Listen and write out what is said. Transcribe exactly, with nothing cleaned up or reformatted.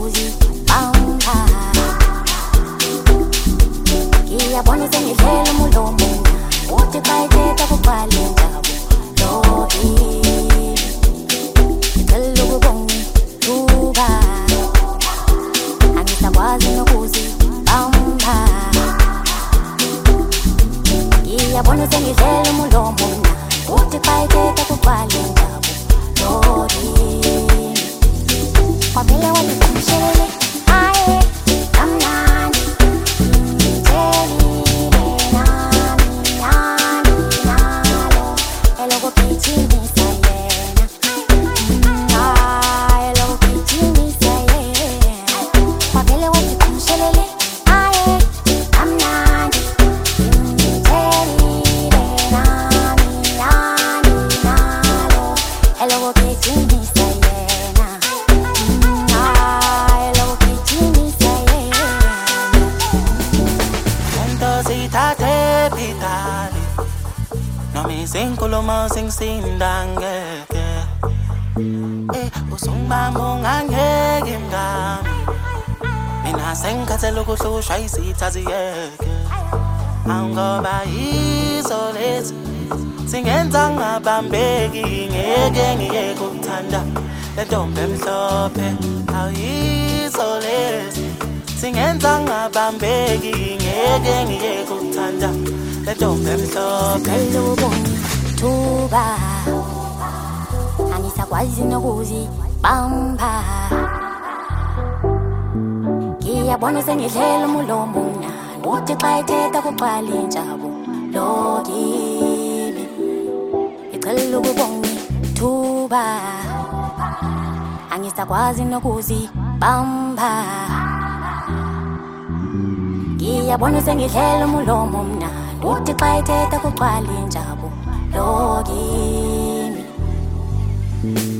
nokuzibamba. Ngiyabona sengidlela umulomo uthi bayithetha kubhala indaba loki. Ngicela ukubonga ithuba, angisakwazi nokuzibamba. Ngiyabona sengidlela umulomo uthi bayithetha kubhala indaba loki. Kwamele wathi kumshele aye kamnandi ngithelile nami nami nalo elokugijimisa yena. Hayi elokugijimisa yena. Kwamele wathi kumshele aye kamnandi ngithelile nami nami nalo elokugijimisa yena. Sithathe phithali noma izinkulumo singizindangeke. Eh usungibamba ungangeke mngami, mina sengikhathele ukuhlushwa izitha ziyeke. Angoba yizo lezi singenza ngabambeki, ngeke ngiyeke ukuthanda le ntombi emhlophe. Ayizo lezi singenza ngabambeki, ngeke ngiyeke ukuthanda le ntombi emhlophe. Ngicela ukubonga ithuba, angisakwazi nokuzibamba. Ngiyabona sengidlela umulomo mnandi uthi xa ethetha kuqala injabu lokimi. Ngicela ukubonga ithuba, angisakwazi nokuzibamba. Ngiyabona sengidlela umulomo mnandi uthi xa ethetha kuqala injabu lokimi.